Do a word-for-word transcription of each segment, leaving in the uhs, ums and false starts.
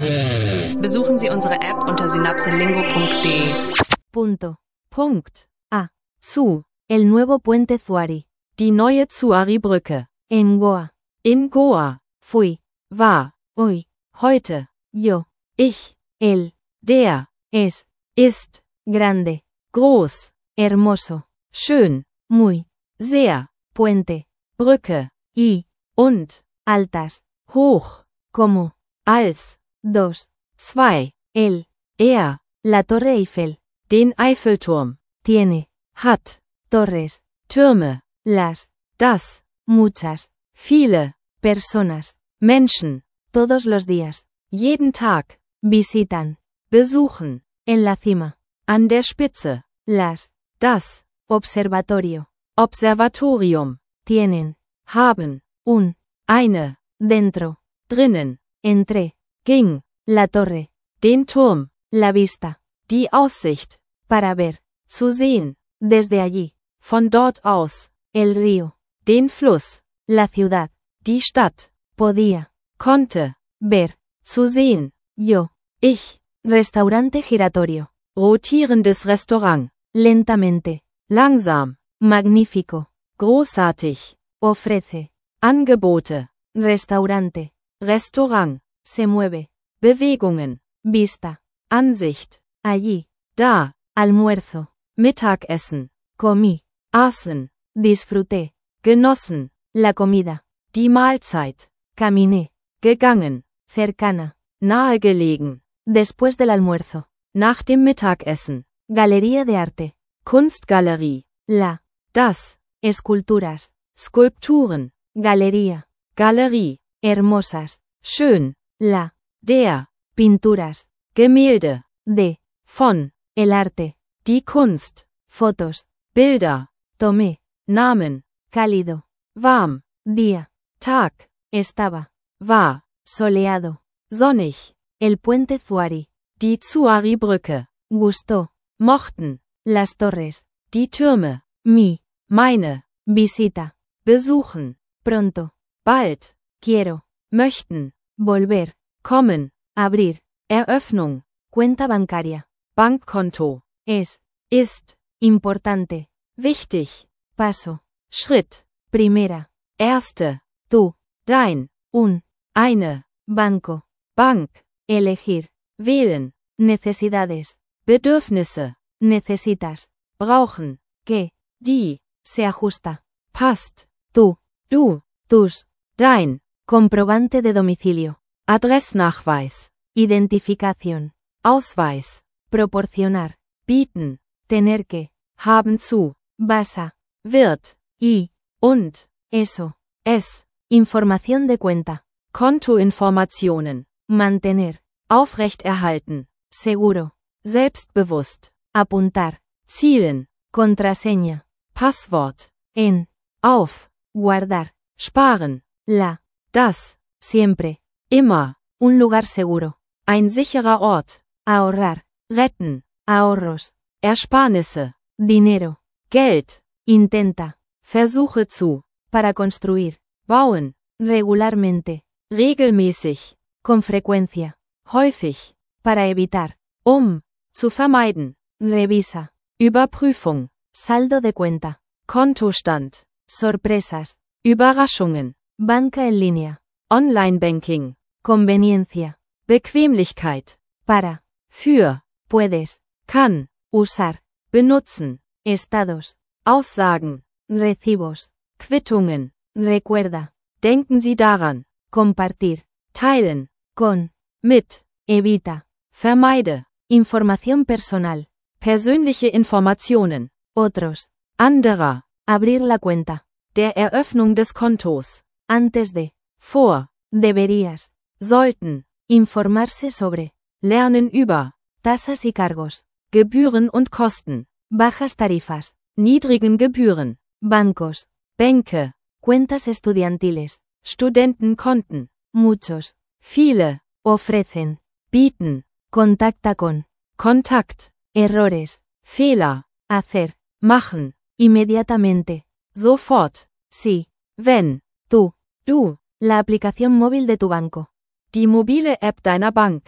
Besuchen Sie unsere App unter synapselingo punkt de. Punto. Punkt. A. Su. El nuevo puente Zuari. Die neue Zuari-Brücke. En Goa. In Goa. Fui. War. Hoy. Heute. Yo. Ich. Él. Der. Es. Ist. Grande. Groß. Hermoso. Schön. Muy. Sehr. Puente. Brücke. Y. Und. Altas. Hoch. Como. Als. Dos. Zwei. Él. Er. La Torre Eiffel. Den Eiffelturm. Tiene. Hat. Torres. Türme. Las. Das. Muchas. Viele. Personas. Menschen. Todos los días. Jeden Tag. Visitan. Besuchen. En la cima. An der Spitze. Las. Das. Observatorio. Observatorium. Tienen. Haben. Un. Eine. Dentro. Drinnen. Entre. Ging. La torre. Den Turm. La vista. Die Aussicht. Para ver. Zu sehen. Desde allí. Von dort aus. El río. Den Fluss. La ciudad. Die Stadt. Podía. Konnte. Ver. Zu sehen. Yo. Ich. Restaurante giratorio. Rotierendes Restaurant. Lentamente. Langsam. Magnífico. Großartig. Ofrece. Angebote. Restaurante. Restaurant. Se mueve. Bewegungen. Vista. Ansicht. Allí. Da. Almuerzo. Mittagessen. Comí. Aßen. Disfruté. Genossen. La comida. Die Mahlzeit. Caminé. Gegangen. Cercana. Nahegelegen. Después del almuerzo. Nach dem Mittagessen. Galería de arte. Kunstgalerie. La. Das. Esculturas. Skulpturen. Galería. Galerie. Hermosas. Schön. La. Der. Pinturas. Gemälde. De. Von. El arte. Die Kunst. Fotos. Bilder. Tomé. Namen. Cálido. Warm. Día. Tag. Estaba. War. Soleado. Sonnig. El puente Zuari. Die Zuari-Brücke. Gustó. Mochten. Las torres. Die Türme. Mi. Meine. Visita. Besuchen. Pronto. Bald. Quiero. Möchten. Volver. Kommen. Abrir. Eröffnung. Cuenta bancaria. Bankkonto. Es. Ist. Importante. Wichtig. Paso. Schritt. Primera. Erste. Tú. Dein. Un. Eine. Banco. Bank. Elegir. Wählen. Necesidades. Bedürfnisse. Necesitas. Brauchen. Que. Die. Se ajusta. Passt. Tú. Du. Tus. Dein. Comprobante de domicilio. Adressnachweis. Identificación. Ausweis. Proporcionar. Bieten. Tener que. Haben zu. Vas a. Wird. Y. Und. Eso. Es. Información de cuenta. Kontoinformationen. Mantener. Aufrechterhalten. Seguro. Selbstbewusst. Apuntar. Zielen. Contraseña. Passwort. En. Auf. Guardar. Sparen. La. Das. Siempre. Immer. Un lugar seguro. Ein sicherer Ort. Ahorrar. Retten. Ahorros. Ersparnisse. Dinero. Geld. Intenta. Versuche zu. Para construir. Bauen. Regularmente. Regelmäßig. Con frecuencia. Häufig. Para evitar. Um. Zu vermeiden. Revisa. Überprüfung. Saldo de cuenta. Kontostand. Sorpresas. Überraschungen. Banca en línea. Online-Banking. Conveniencia. Bequemlichkeit. Para. Für. Puedes. Kann. Usar. Benutzen. Estados. Aussagen. Recibos. Quittungen. Recuerda. Denken Sie daran. Compartir. Teilen. Con. Mit. Evita. Vermeide. Información personal. Persönliche Informationen. Otros. Anderer. Abrir la cuenta. Der Eröffnung des Kontos. Antes de. Vor. Deberías. Sollten. Informarse sobre. Lernen über. Tasas y cargos. Gebühren und Kosten. Bajas tarifas. Niedrigen Gebühren. Bancos. Bänke. Cuentas estudiantiles. Studentenkonten. Muchos. Viele. Ofrecen. Bieten. Contacta con. Kontakt. Errores. Fehler. Hacer. Machen. Inmediatamente. Sofort. Sí. Wenn. Tú. Du. La aplicación móvil de tu banco. Die mobile App deiner Bank.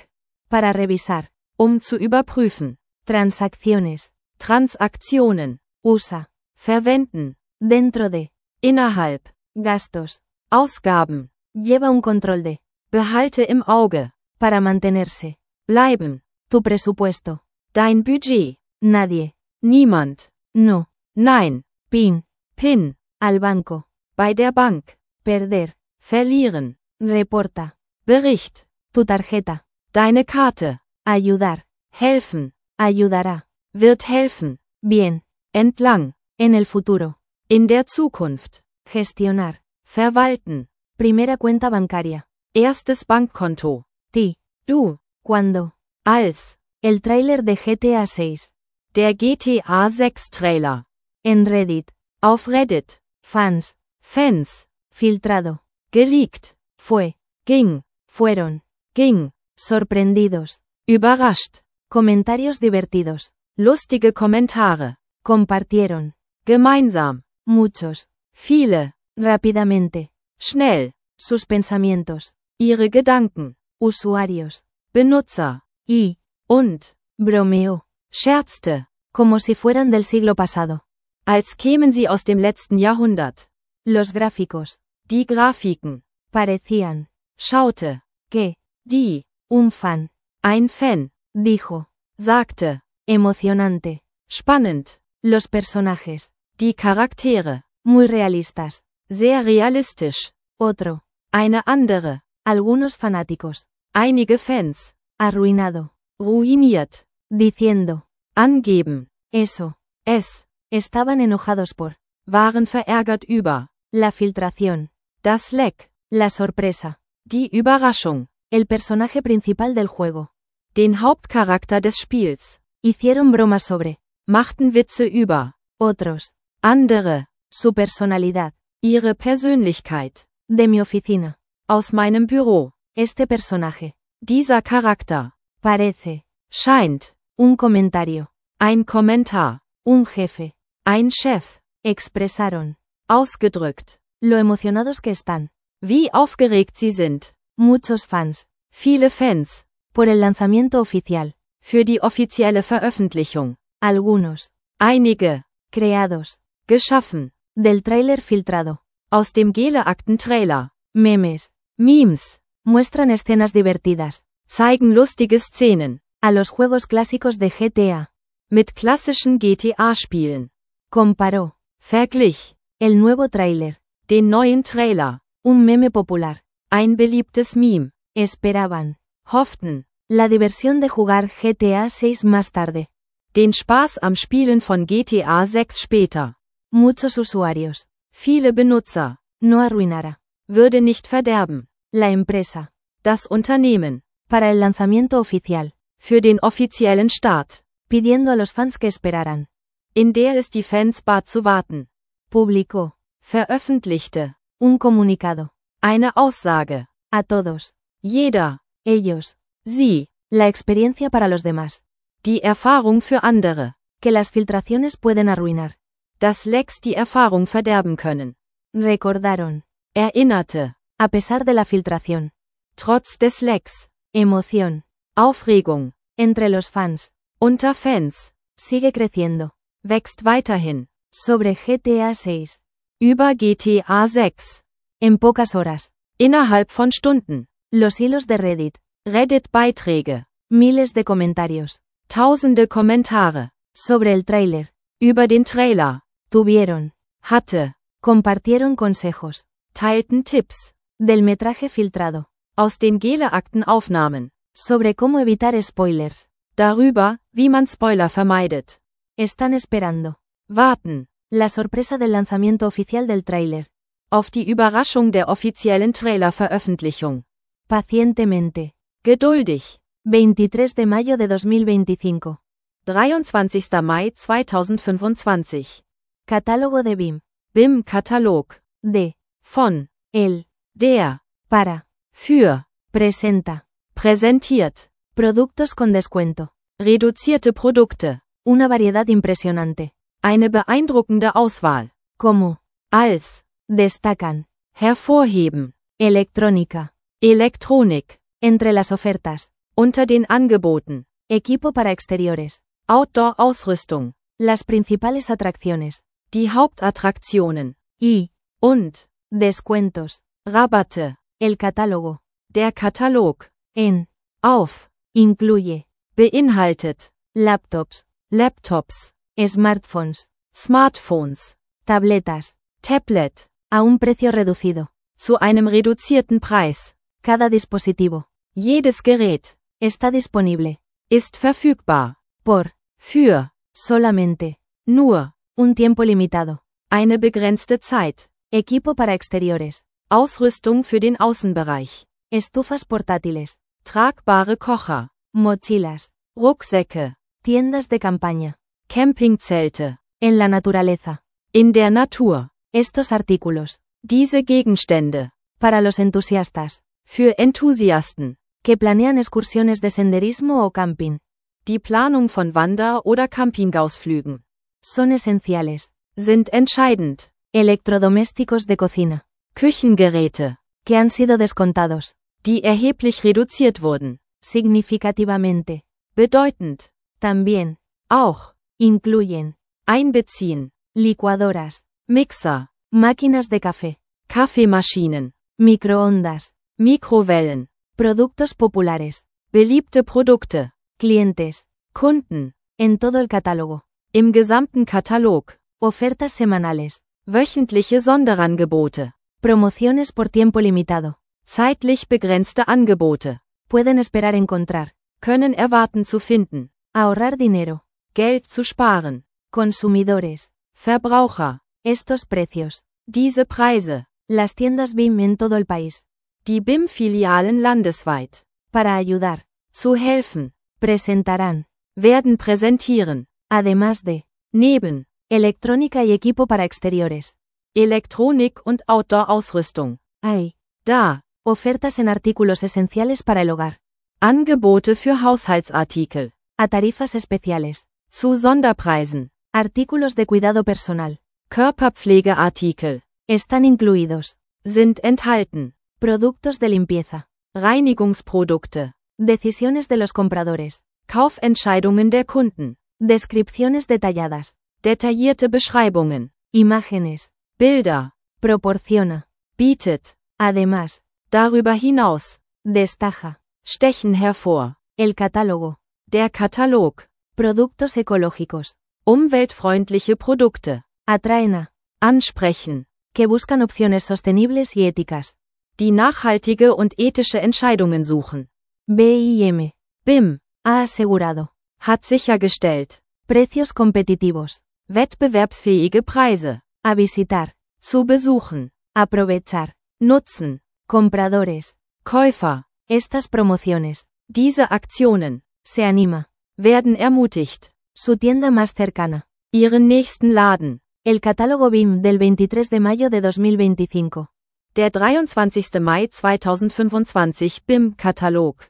Para revisar. Um zu überprüfen. Transacciones. Transaktionen. Usa. Verwenden. Dentro de. Innerhalb. Gastos. Ausgaben. Lleva un control de. Behalte im Auge. Para mantenerse. Bleiben. Tu presupuesto. Dein Budget. Nadie. Niemand. No. Nein. Pin. Pin. Al banco. Bei der Bank. Perder. Verlieren. Reporta. Bericht. Tu tarjeta. Deine Karte. Ayudar. Helfen. Ayudará. Wird helfen. Bien. Entlang. En el futuro. In der Zukunft. Gestionar. Verwalten. Primera cuenta bancaria. Erstes Bankkonto. Ti. Du. Cuando. Als. El tráiler de G T A seis. Der G T A sechs Trailer. En Reddit. Auf Reddit. Fans. Fans. Filtrado. Geleakt. Fue. Ging. Fueron. Ging. Sorprendidos. Überrascht. Comentarios divertidos. Lustige Kommentare. Compartieron. Gemeinsam. Muchos. Viele. Rápidamente. Schnell. Sus pensamientos. Ihre Gedanken. Usuarios. Benutzer. Y. Und. Bromeó. Scherzte. Como si fueran del siglo pasado. Als kämen sie aus dem letzten Jahrhundert. Los gráficos. Die Grafiken. Parecían. Schaute. Que. Die. Un fan. Ein Fan. Dijo. Sagte. Emocionante. Spannend. Los personajes. Die Charaktere. Muy realistas. Sehr realistisch. Otro. Eine andere. Algunos fanáticos. Einige Fans. Arruinado. Ruiniert. Diciendo. Angeben. Eso. Es. Estaban enojados por. Waren verärgert über. La filtración. Das Leck. La sorpresa. Die Überraschung. El personaje principal del juego. Den Hauptcharakter des Spiels. Hicieron bromas sobre. Machten Witze über. Otros. Andere. Su personalidad. Ihre Persönlichkeit. De mi oficina. Aus meinem Büro. Este personaje. Dieser Charakter. Parece. Scheint. Un comentario. Ein Kommentar. Un jefe. Ein Chef. Expresaron. Ausgedrückt. Lo emocionados que están. Wie aufgeregt sie sind. Muchos fans. Viele Fans. Por el lanzamiento oficial. Für die offizielle Veröffentlichung. Algunos. Einige. Creados. Geschaffen. Del tráiler filtrado. Aus dem Geleakten-Trailer. Memes. Memes. Muestran escenas divertidas. Zeigen lustige Szenen. A los juegos clásicos de G T A. Mit klassischen G T A-Spielen. Comparó. Verglich. El nuevo tráiler. Den neuen Trailer. Un meme popular. Ein beliebtes Meme. Esperaban. Hofften. La diversión de jugar G T A seis más tarde. Den Spaß am Spielen von G T A sechs später. Muchos usuarios. Viele Benutzer. No arruinara. Würde nicht verderben. La empresa. Das Unternehmen. Para el lanzamiento oficial. Für den offiziellen Start. Pidiendo a los fans que esperaran. In der es die Fans bat zu warten. Publicó. Veröffentlichte. Un comunicado. Eine Aussage. A todos. Jeder. Ellos. Sie. La experiencia para los demás. Die Erfahrung für andere. Que las filtraciones pueden arruinar. Dass Lecks die Erfahrung verderben können. Recordaron. Erinnerte. A pesar de la filtración. Trotz des Lecks. Emoción. Aufregung. Entre los fans. Unter Fans. Sigue creciendo. Wächst weiterhin. Sobre G T A seis. Über G T A sechs. En pocas horas. Innerhalb von Stunden. Los hilos de Reddit. Reddit-Beiträge. Miles de comentarios. Tausende Kommentare. Sobre el tráiler. Über den Trailer. Tuvieron. Hatte. Compartieron consejos. Teilten Tipps. Del metraje filtrado. Aus den Geleakten-Aufnahmen. Sobre cómo evitar spoilers. Darüber, wie man Spoiler vermeidet. Están esperando. Warten. La sorpresa del lanzamiento oficial del tráiler. Auf die Überraschung der offiziellen Trailer-Veröffentlichung. Pacientemente. Geduldig. veintitrés de mayo de dos mil veinticinco. dreiundzwanzigster Mai zweitausendfünfundzwanzig. Catálogo de B I M. B I M-Katalog. De. Von. El. Der. Para. Für. Presenta. Präsentiert. Productos con descuento. Reduzierte Produkte. Una variedad impresionante. Eine beeindruckende Auswahl. Como. Als. Destacan. Hervorheben. Electrónica. Elektronik. Entre las ofertas. Unter den Angeboten. Equipo para exteriores. Outdoor-Ausrüstung. Las principales atracciones. Die Hauptattraktionen. Y. Und. Descuentos. Rabatte. El catálogo. Der Katalog. En. Auf. Incluye. Beinhaltet. Laptops. Laptops. Smartphones. Smartphones. Tabletas. Tablet. A un precio reducido. Zu einem reduzierten Preis. Cada dispositivo. Jedes Gerät. Está disponible. Ist verfügbar. Por. Für. Solamente. Nur. Un tiempo limitado. Eine begrenzte Zeit. Equipo para exteriores. Ausrüstung für den Außenbereich. Estufas portátiles. Tragbare Kocher. Mochilas. Rucksäcke. Tiendas de campaña. Campingzelte. En la naturaleza. In der Natur. Estos artículos. Diese Gegenstände. Para los entusiastas. Für Enthusiasten. Que planean excursiones de senderismo o camping. Die Planung von Wander- oder Campingausflügen. Son esenciales. Sind entscheidend. Electrodomésticos de cocina. Küchengeräte. Que han sido descontados. Die erheblich reduziert wurden. Significativamente. Bedeutend. También. Auch. Incluyen. Einbeziehen. Licuadoras. Mixer. Máquinas de café. Kaffeemaschinen. Microondas. Mikrowellen. Productos populares. Beliebte Produkte. Clientes. Kunden. En todo el catálogo. Im gesamten Katalog. Ofertas semanales. Wöchentliche Sonderangebote. Promociones por tiempo limitado. Zeitlich begrenzte Angebote. Pueden esperar encontrar. Können erwarten zu finden. Ahorrar dinero. Geld zu sparen. Consumidores. Verbraucher. Estos precios. Diese Preise. Las tiendas B I M en todo el país. Die B I M-Filialen landesweit. Para ayudar. Zu helfen. Presentarán. Werden präsentieren. Además de. Neben. Electrónica y equipo para exteriores. Elektronik und Outdoor-Ausrüstung. Hay. Da. Ofertas en artículos esenciales para el hogar. Angebote für Haushaltsartikel. A tarifas especiales. Zu Sonderpreisen. Artículos de cuidado personal. Körperpflegeartikel. Están incluidos. Sind enthalten. Productos de limpieza. Reinigungsprodukte. Decisiones de los compradores. Kaufentscheidungen der Kunden. Descripciones detalladas. Detaillierte Beschreibungen. Imágenes. Bilder. Proporciona. Bietet. Además. Darüber hinaus. Destaja. Stechen hervor. El catálogo. Der Katalog. Productos ecológicos. Umweltfreundliche Produkte. Atraen a. Ansprechen. Que buscan opciones sostenibles y éticas. Die nachhaltige und ethische Entscheidungen suchen. B I M. B I M. Ha asegurado. Hat sichergestellt. Precios competitivos. Wettbewerbsfähige Preise. A visitar. Zu besuchen. Aprovechar. Nutzen. Compradores. Käufer. Estas promociones. Diese Aktionen. Se anima. Werden ermutigt. Su tienda más cercana. Ihren nächsten Laden. El catálogo B I M del veintitrés de mayo de dos mil veinticinco. Der dreiundzwanzigste Mai zweitausendfünfundzwanzig B I M-Katalog.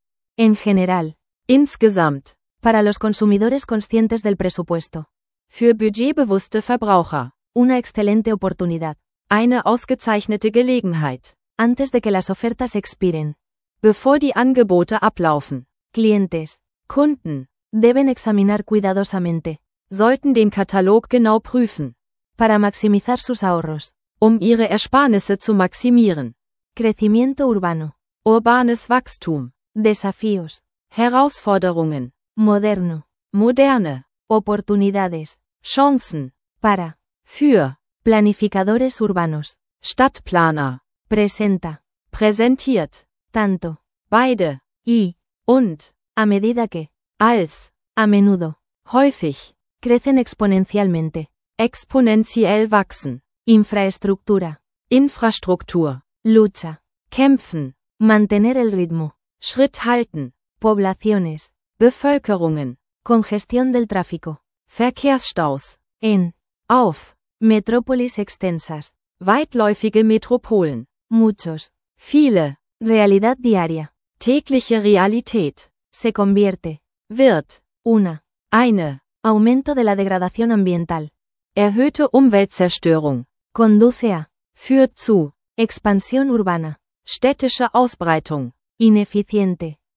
En general. Insgesamt. Para los consumidores conscientes del presupuesto. Für budgetbewusste Verbraucher. Una excelente oportunidad. Eine ausgezeichnete Gelegenheit. Antes de que las ofertas expiren. Bevor die Angebote ablaufen. Clientes. Kunden. Deben examinar cuidadosamente. Sollten den Katalog genau prüfen. Para maximizar sus ahorros. Um ihre Ersparnisse zu maximieren. Crecimiento urbano. Urbanes Wachstum. Desafíos. Herausforderungen. Moderno. Moderne. Oportunidades. Chancen. Para. Für. Planificadores urbanos. Stadtplaner. Presenta. Präsentiert. Tanto. Beide. Y. Und. A medida que. Als. A menudo. Häufig. Crecen exponencialmente. Exponentiell wachsen. Infraestructura. Infrastruktur. Lucha. Kämpfen. Mantener el ritmo. Schritt halten. Poblaciones. Bevölkerungen. Congestión del tráfico. Verkehrsstaus. En. Auf. Metrópolis extensas. Weitläufige Metropolen. Muchos. Viele. Realidad diaria. Tägliche Realität. Se convierte. Wird. Una. Eine. Aumento de la degradación ambiental. Erhöhte Umweltzerstörung. Conduce a. Führt zu. Expansión urbana. Städtische Ausbreitung. Ineficiente.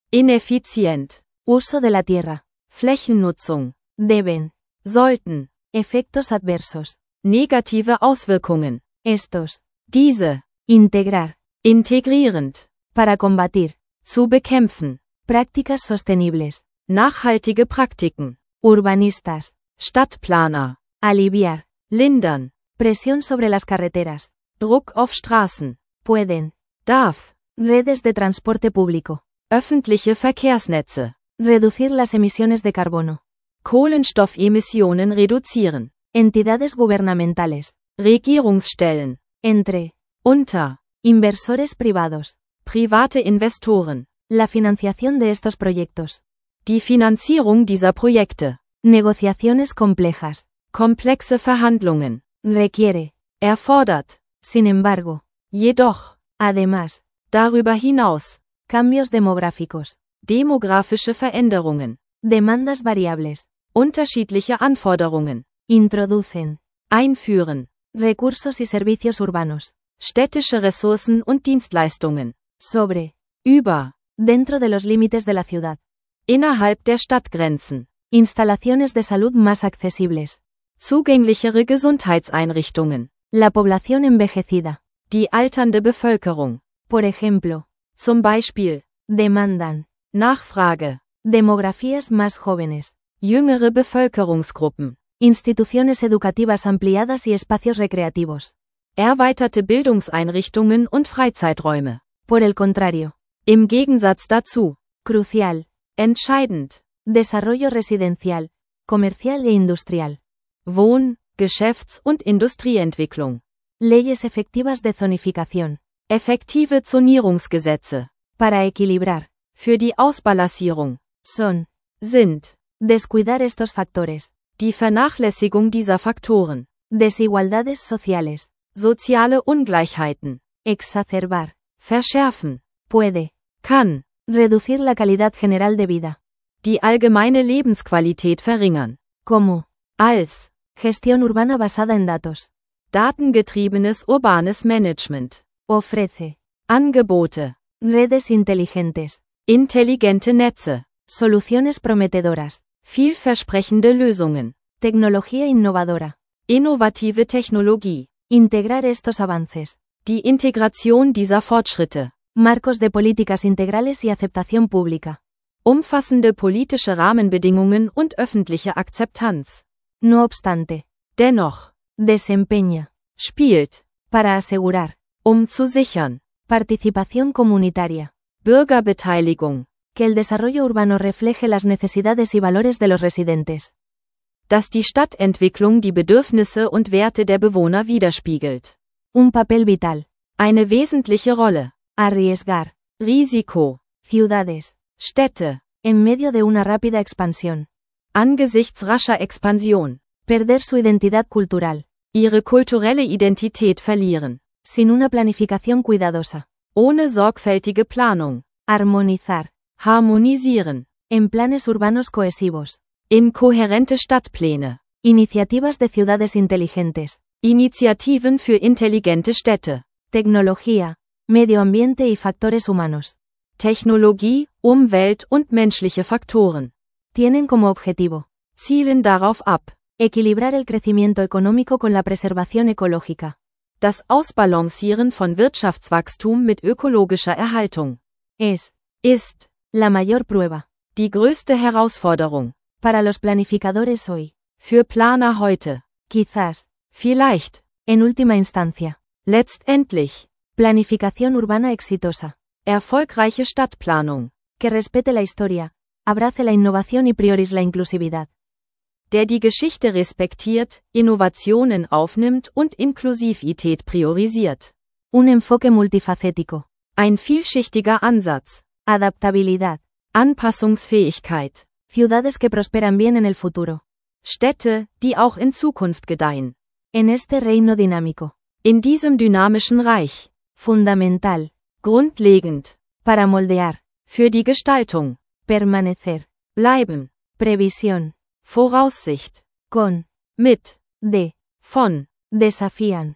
ineffizient, uso de la tierra, Flächennutzung, deben, sollten, efectos adversos, negative Auswirkungen, estos, diese, integrar, integrierend, para combatir, zu bekämpfen, prácticas sostenibles, nachhaltige Praktiken, urbanistas, Stadtplaner, aliviar, lindern, presión sobre las carreteras, Druck auf Straßen, pueden, darf, redes de transporte público, öffentliche Verkehrsnetze, reducir las emisiones de carbono, Kohlenstoffemissionen reduzieren, entidades gubernamentales, Regierungsstellen, entre, unter, inversores privados, private Investoren, la financiación de estos proyectos, die Finanzierung dieser Projekte, negociaciones complejas, komplexe Verhandlungen, requiere, erfordert, sin embargo, jedoch, además, darüber hinaus, cambios demográficos, demografische Veränderungen, demandas variables, unterschiedliche Anforderungen, introducen, einführen, recursos y servicios urbanos, städtische Ressourcen und Dienstleistungen, sobre, über, dentro de los límites de la ciudad, innerhalb der Stadtgrenzen, instalaciones de salud más accesibles, zugänglichere Gesundheitseinrichtungen, la población envejecida, die alternde Bevölkerung, por ejemplo, zum Beispiel, demandan, Nachfrage, demografías más jóvenes, jüngere Bevölkerungsgruppen, instituciones educativas ampliadas y espacios recreativos. erweiterte Bildungseinrichtungen und Freizeiträume. Por el contrario, Im Gegensatz dazu, crucial, entscheidend, desarrollo residencial, comercial e industrial. Wohn-, Geschäfts- und Industrieentwicklung. Leyes efectivas de zonificación. Effektive Zonierungsgesetze. Para equilibrar. Für die Ausbalancierung. Son. Sind. Descuidar estos factores. Die Vernachlässigung dieser Faktoren. Desigualdades sociales. Soziale Ungleichheiten. Exacerbar. Verschärfen. Puede. Kann. Reducir la calidad general de vida. Die allgemeine Lebensqualität verringern. Como. Als. Gestión urbana basada en datos. Datengetriebenes urbanes Management. Ofrece. Angebote. Redes inteligentes. Intelligente Netze. Soluciones prometedoras. Vielversprechende Lösungen. Tecnología innovadora. Innovative Technologie. Integrar estos avances. Die Integration dieser Fortschritte. Marcos de políticas integrales y aceptación pública. Umfassende politische Rahmenbedingungen und öffentliche Akzeptanz. No obstante. Dennoch. Desempeña. Spielt. Para asegurar. Um zu sichern. Participación comunitaria. Bürgerbeteiligung. Que el desarrollo urbano refleje las necesidades y valores de los residentes. Dass die Stadtentwicklung die Bedürfnisse und Werte der Bewohner widerspiegelt. Un papel vital. Eine wesentliche Rolle. Arriesgar. Risiko. Ciudades. Städte. En medio de una rápida expansión. Angesichts rascher Expansion. Perder su identidad cultural. Ihre kulturelle Identität verlieren. Sin una planificación cuidadosa. Ohne sorgfältige Planung. Armonizar. Harmonisieren. En planes urbanos cohesivos. In kohärente Stadtpläne. Iniciativas de ciudades inteligentes. Initiativen für intelligente Städte. Tecnología, medio ambiente y factores humanos. Technologie, Umwelt und menschliche Faktoren. Tienen como objetivo. Zielen darauf ab. Equilibrar el crecimiento económico con la preservación ecológica. Das Ausbalancieren von Wirtschaftswachstum mit ökologischer Erhaltung. Es. Ist. La mayor prueba. Die größte Herausforderung. Para los planificadores hoy. Für Planer heute. Quizás. Vielleicht. En última instancia. Letztendlich. Planificación urbana exitosa. Erfolgreiche Stadtplanung. Que respete la historia, abrace la innovación y priorice la inclusividad. Der die Geschichte respektiert, Innovationen aufnimmt und Inklusivität priorisiert. Un enfoque multifacético. Ein vielschichtiger Ansatz. Adaptabilidad. Anpassungsfähigkeit. Ciudades que prosperan bien en el futuro. Städte, die auch in Zukunft gedeihen. En este reino dinámico. In diesem dynamischen Reich. Fundamental. Grundlegend. Para moldear. Für die Gestaltung. Permanecer. Bleiben. Previsión. Voraussicht. Con. Mit. De. Von. Desafían.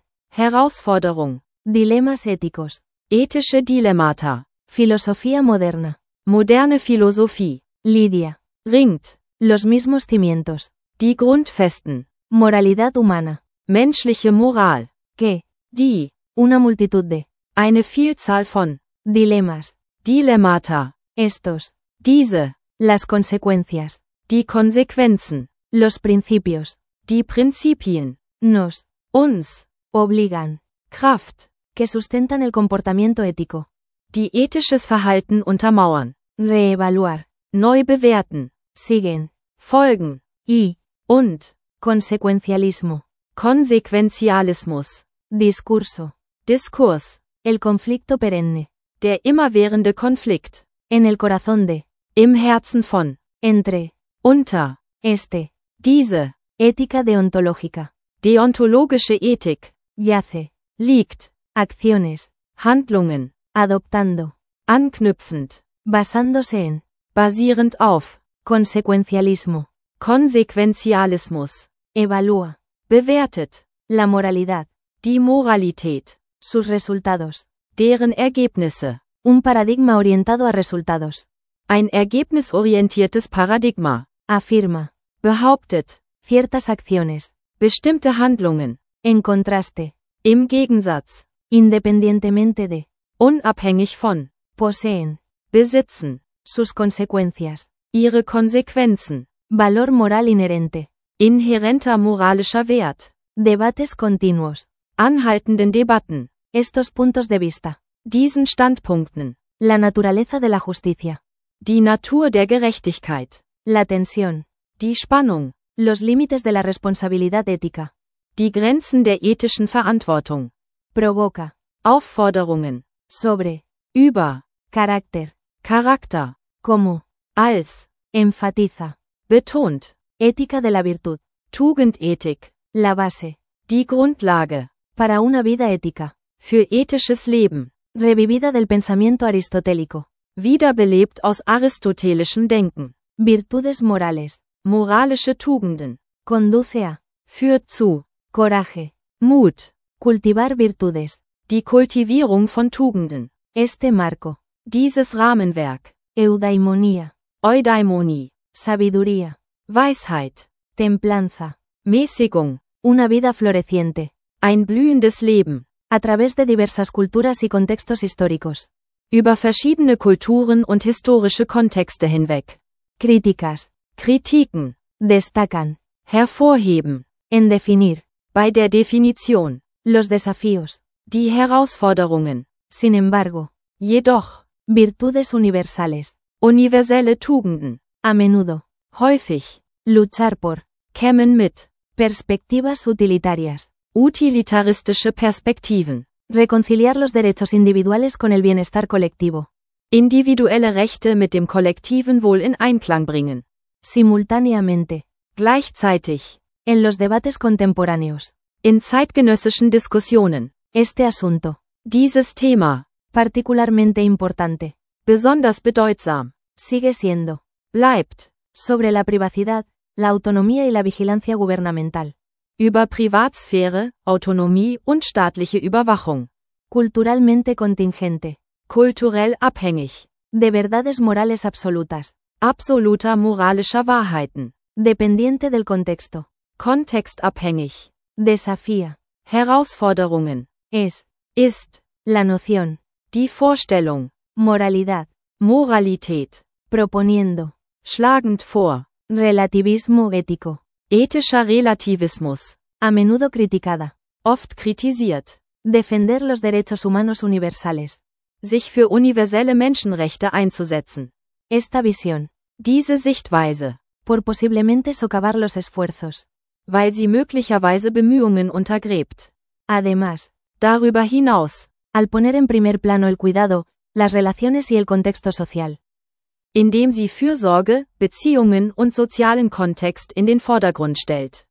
Herausforderung. Dilemas éticos. Ethische Dilemmata. Filosofía moderna. Moderne Philosophie. Lidia. Ringt. Los mismos cimientos. Die Grundfesten. Moralidad humana. Menschliche Moral. ¿Qué? Die. Una multitud de. Eine Vielzahl von. Dilemas. Dilemmata. Estos. Diese. Las consecuencias. Die Konsequenzen. Los principios. Die Prinzipien. Nos. Uns. Obligan. Kraft. Que sustentan el comportamiento ético. Die ethisches Verhalten untermauern. Reevaluar. Neu bewerten. Siguen. Folgen. Y. Und. Consecuencialismo. Konsequentialismus. Discurso. Diskurs. El conflicto perenne. Der immerwährende Konflikt. En el corazón de. Im Herzen von. Entre. Unter. Este. Diese. Ética deontológica. Deontologische Ethik. Yace. Liegt. Acciones. Handlungen. Adoptando. Anknüpfend. Basándose en. Basierend auf. Consecuencialismo. Konsequentialismus. Evalúa. Bewertet. La moralidad. Die Moralität. Sus resultados. Deren Ergebnisse. Un paradigma orientado a resultados. Ein ergebnisorientiertes Paradigma. Afirma. Behauptet. Ciertas acciones. Bestimmte Handlungen. En contraste. Im Gegensatz. Independientemente de. Unabhängig von. Poseen. Besitzen. Sus consecuencias. Ihre Konsequenzen. Valor moral inherente. Inhärenter moralischer Wert. Debates continuos. Anhaltenden Debatten. Estos puntos de vista. Diesen Standpunkten. La naturaleza de la justicia. Die Natur der Gerechtigkeit. La tensión. Die Spannung. Los límites de la responsabilidad ética. Die Grenzen der ethischen Verantwortung. Provoca. Aufforderungen. Sobre. Über. Carácter. Charakter. Como. Als. Enfatiza. Betont. Ética de la virtud. Tugendethik. La base. Die Grundlage. Para una vida ética. Für ethisches Leben. Revivida del pensamiento aristotélico. Wiederbelebt aus aristotelischem Denken. Virtudes morales. Moralische Tugenden. Conduce a. Führt zu. Coraje. Mut. Cultivar virtudes. Die Kultivierung von Tugenden. Este marco. Dieses Rahmenwerk. Eudaimonía. Eudaimonie. Sabiduría. Weisheit. Templanza. Mäßigung. Una vida floreciente. Ein blühendes Leben. A través de diversas culturas y contextos históricos. Über verschiedene Kulturen und historische Kontexte hinweg. Críticas. Kritiken. Destacan. Hervorheben. En definir. Bei der Definition. Los desafíos. Die Herausforderungen. Sin embargo. Jedoch. Virtudes universales. Universelle Tugenden. A menudo. Häufig. Luchar por. Kämmen mit. Perspectivas utilitarias. Utilitaristische Perspektiven. Reconciliar los derechos individuales con el bienestar colectivo. Individuelle Rechte mit dem kollektiven Wohl in Einklang bringen. Simultáneamente. Gleichzeitig. En los debates contemporáneos. In zeitgenössischen Diskussionen. Este asunto. Dieses Thema. Particularmente importante. Besonders bedeutsam. Sigue siendo. Bleibt. Sobre la privacidad, la autonomía y la vigilancia gubernamental. Über Privatsphäre, Autonomie und staatliche Überwachung. Culturalmente contingente. Kulturell abhängig. De verdades morales absolutas. Absoluter moralischer Wahrheiten. Dependiente del contexto. Kontextabhängig. Desafía. Herausforderungen. Es. Ist. La noción. Die Vorstellung. Moralidad. Moralität. Proponiendo. Schlagend vor. Relativismo ético. Ethischer Relativismus. A menudo criticada. Oft kritisiert. Defender los derechos humanos universales. Sich für universelle Menschenrechte einzusetzen. Esta visión. Diese Sichtweise. Por posiblemente socavar los esfuerzos. Weil sie möglicherweise Bemühungen untergräbt. Además. Darüber hinaus. Al poner en primer plano el cuidado, las relaciones y el contexto social. Indem sie Fürsorge, Beziehungen und sozialen Kontext in den Vordergrund stellt.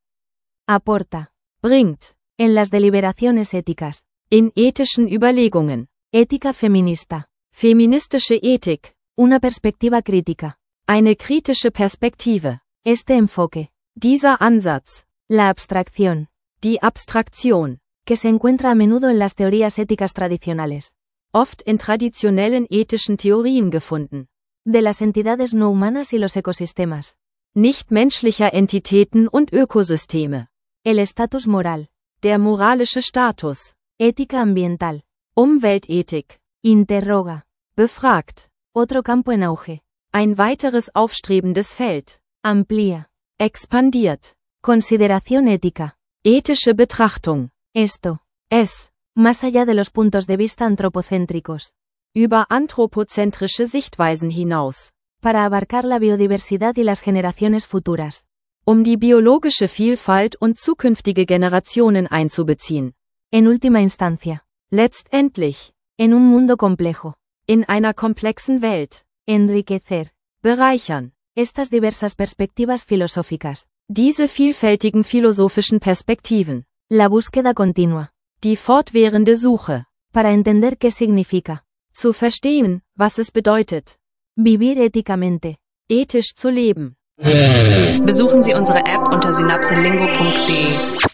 Aporta. Bringt. En las deliberaciones éticas. In ethischen Überlegungen. Ética feminista. Feministische Ethik. Una perspectiva crítica. Eine kritische Perspektive. Este enfoque. Dieser Ansatz. La abstracción. Die Abstraktion. Que se encuentra a menudo en las teorías éticas tradicionales. Oft in traditionellen ethischen Theorien gefunden. De las entidades no humanas y los ecosistemas. Nichtmenschlicher Entitäten und Ökosysteme. El estatus moral. Der moralische Status. Ética ambiental. Umweltethik. Interroga. Befragt. Otro campo en auge. Ein weiteres aufstrebendes Feld. Amplía. Expandiert. Consideración ética. Ethische Betrachtung. Esto. Es. Más allá de los puntos de vista antropocéntricos. Über anthropozentrische Sichtweisen hinaus. Para abarcar la biodiversidad y las generaciones futuras. Um die biologische Vielfalt und zukünftige Generationen einzubeziehen. En última instancia. Letztendlich. En un mundo complejo. In einer komplexen Welt. Enriquecer. Bereichern. Estas diversas perspectivas filosóficas. Diese vielfältigen philosophischen Perspektiven. La búsqueda continua. Die fortwährende Suche. Para entender qué significa. Zu verstehen, was es bedeutet. Vivir éticamente. Ethisch zu leben. Besuchen Sie unsere App unter synapselingo punkt de.